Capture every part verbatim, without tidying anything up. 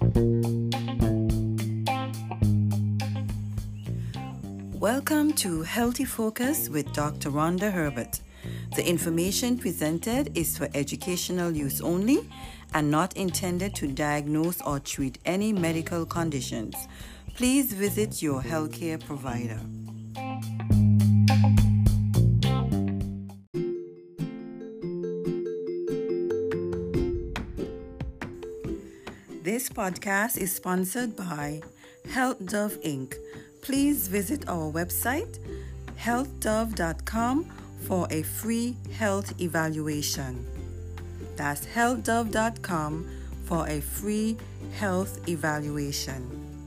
Welcome to Healthy Focus with Doctor Rhonda Herbert. The information presented is for educational use only and not intended to diagnose or treat any medical conditions. Please visit your healthcare provider. This podcast is sponsored by Health Dove Incorporated. Please visit our website, health dove dot com, for a free health evaluation. That's health dove dot com for a free health evaluation.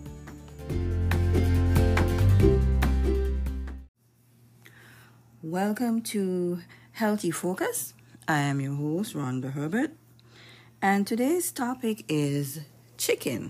Welcome to Healthy Focus. I am your host, Rhonda Herbert, and today's topic is chicken.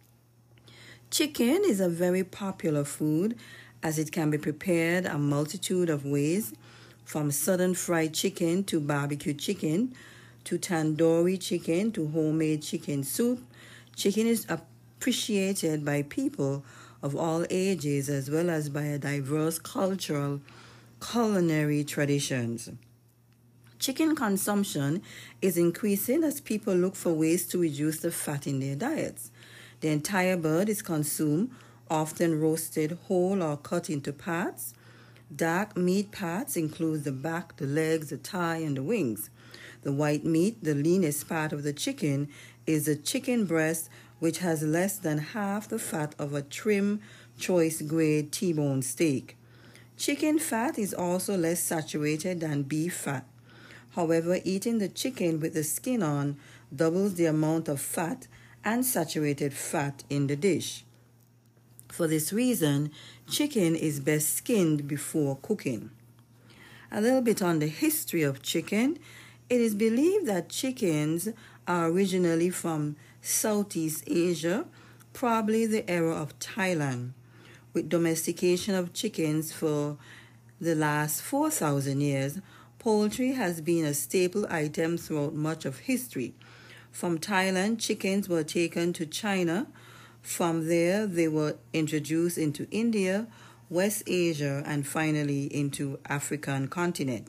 Chicken is a very popular food as it can be prepared a multitude of ways, from southern fried chicken to barbecue chicken to tandoori chicken to homemade chicken soup. Chicken is appreciated by people of all ages as well as by a diverse cultural culinary traditions. Chicken consumption is increasing as people look for ways to reduce the fat in their diets. The entire bird is consumed, often roasted whole or cut into parts. Dark meat parts include the back, the legs, the thigh, and the wings. The white meat, the leanest part of the chicken, is the chicken breast, which has less than half the fat of a trim, choice-grade T-bone steak. Chicken fat is also less saturated than beef fat. However, eating the chicken with the skin on doubles the amount of fat and saturated fat in the dish. For this reason, chicken is best skinned before cooking. A little bit on the history of chicken. It is believed that chickens are originally from Southeast Asia, probably the era of Thailand. With domestication of chickens for the last four thousand years, poultry has been a staple item throughout much of history. From Thailand, chickens were taken to China. From there, they were introduced into India, West Asia, and finally into African continent.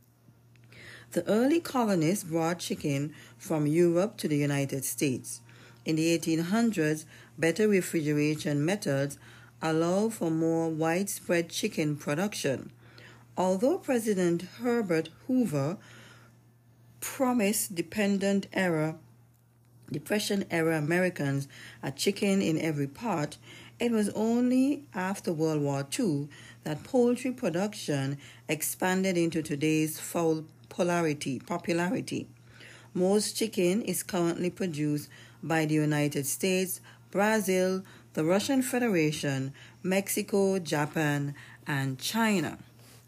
The early colonists brought chicken from Europe to the United States. In the eighteen hundreds, better refrigeration methods allowed for more widespread chicken production. Although President Herbert Hoover promised dependent era Depression-era Americans a chicken in every pot, it was only after World War Two that poultry production expanded into today's full polarity, popularity. Most chicken is currently produced by the United States, Brazil, the Russian Federation, Mexico, Japan, and China.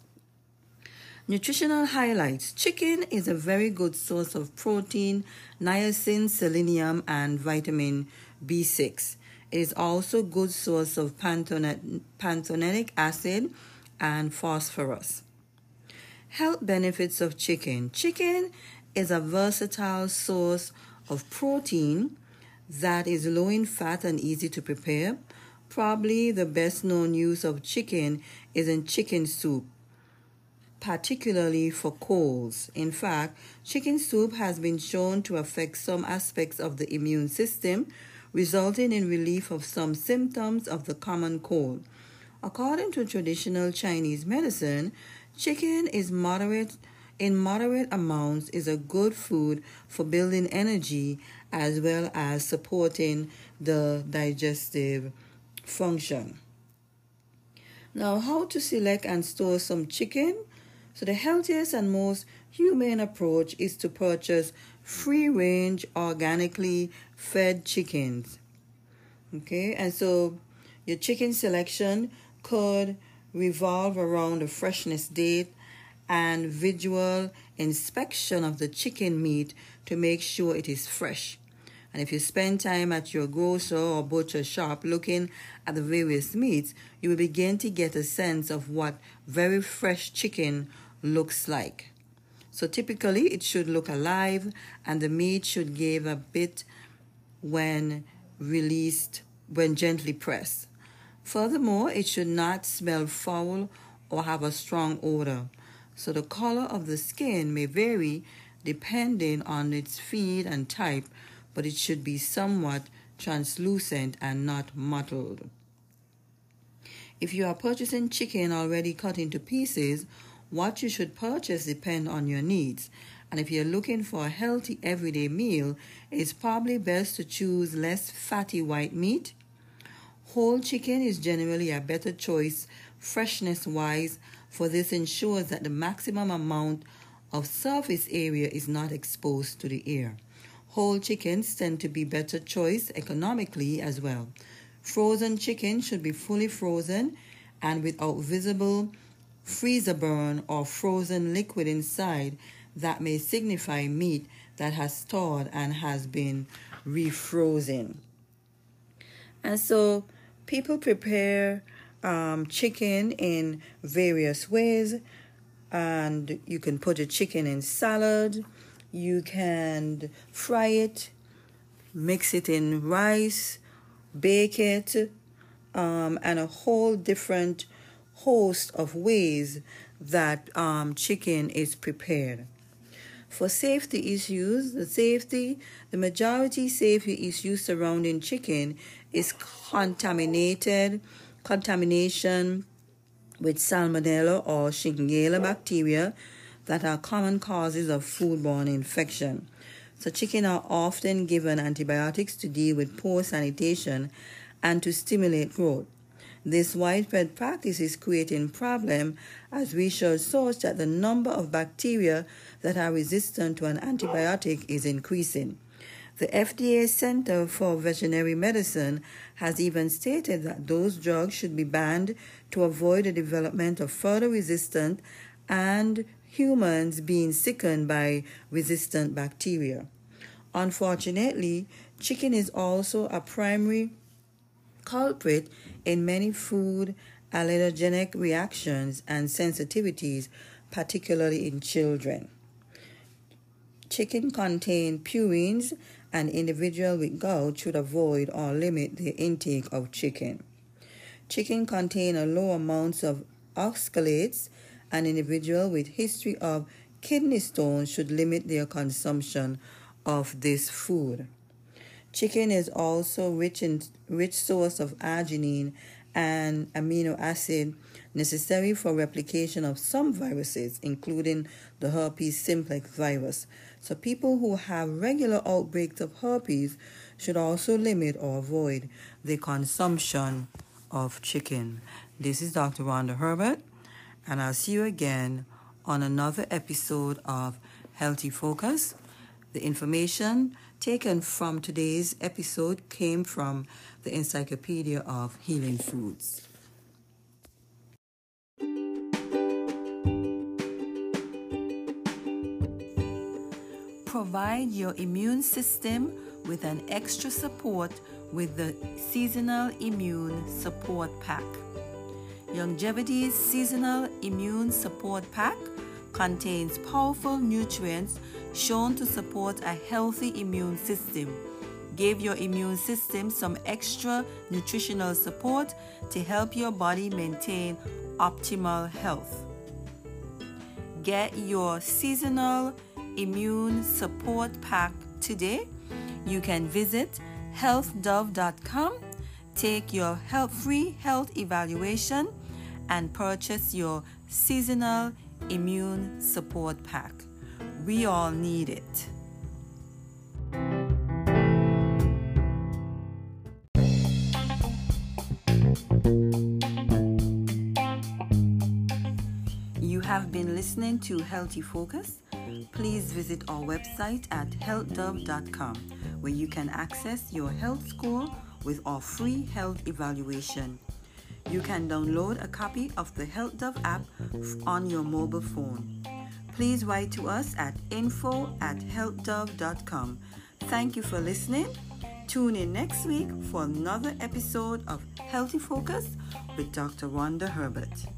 Nutritional highlights. Chicken is a very good source of protein, niacin, selenium, and vitamin B six. It is also a good source of pantothenic acid and phosphorus. Health benefits of chicken. Chicken is a versatile source of protein that is low in fat and easy to prepare. Probably the best known use of chicken is in chicken soup, particularly for colds. In fact, chicken soup has been shown to affect some aspects of the immune system, resulting in relief of some symptoms of the common cold. According to traditional Chinese medicine, chicken is moderate in moderate amounts is a good food for building energy as well as supporting the digestive function. Now, how to select and store some chicken? So the healthiest and most humane approach is to purchase free-range, organically fed chickens. Okay, and so your chicken selection could revolve around the freshness date and visual inspection of the chicken meat to make sure it is fresh. And if you spend time at your grocer or butcher shop looking at the various meats, you will begin to get a sense of what very fresh chicken looks like. So typically it should look alive and the meat should give a bit when released when gently pressed. Furthermore, it should not smell foul or have a strong odor. So the color of the skin may vary depending on its feed and type, but it should be somewhat translucent and not mottled. If you are purchasing chicken already cut into pieces, what you should purchase depends on your needs. And if you're looking for a healthy everyday meal, it's probably best to choose less fatty white meat. Whole chicken is generally a better choice freshness-wise, for this ensures that the maximum amount of surface area is not exposed to the air. Whole chickens tend to be better choice economically as well. Frozen chicken should be fully frozen and without visible freezer burn or frozen liquid inside that may signify meat that has thawed and has been refrozen. And so people prepare um, chicken in various ways, and you can put a chicken in salad, you can fry it, mix it in rice, bake it, um, and a whole different host of ways that um, chicken is prepared. For safety issues, the safety, the majority safety issues surrounding chicken is contaminated, contamination with Salmonella or Shigella bacteria that are common causes of foodborne infection. So chicken are often given antibiotics to deal with poor sanitation and to stimulate growth. This widespread practice is creating problem as research shows that the number of bacteria that are resistant to an antibiotic is increasing. The F D A Center for Veterinary Medicine has even stated that those drugs should be banned to avoid the development of further resistance and humans being sickened by resistant bacteria. Unfortunately, chicken is also a primary culprit in many food allergenic reactions and sensitivities, particularly in children. Chicken contain purines, and individuals with gout should avoid or limit their intake of chicken. Chicken contain a low amounts of oxalates, and individuals with history of kidney stones should limit their consumption of this food. Chicken is also rich in rich source of arginine and amino acid necessary for replication of some viruses, including the herpes simplex virus. So people who have regular outbreaks of herpes should also limit or avoid the consumption of chicken. This is Doctor Rhonda Herbert, and I'll see you again on another episode of Healthy Focus. The information taken from today's episode came from the Encyclopedia of Healing Foods. Provide your immune system with an extra support with the Seasonal Immune Support Pack. Longevity's Seasonal Immune Support Pack contains powerful nutrients shown to support a healthy immune system. Give your immune system some extra nutritional support to help your body maintain optimal health. Get your Seasonal Immune Support Pack today. You can visit health dove dot com, take your health free health evaluation, and purchase your Seasonal Immune Support Pack. We all need it. You have been listening to Healthy Focus. Please visit our website at health dove dot com, where you can access your health score with our free health evaluation. You can download a copy of the Health Dove app on your mobile phone. Please write to us at info at health dove dot com. Thank you for listening. Tune in next week for another episode of Healthy Focus with Doctor Rhonda Herbert.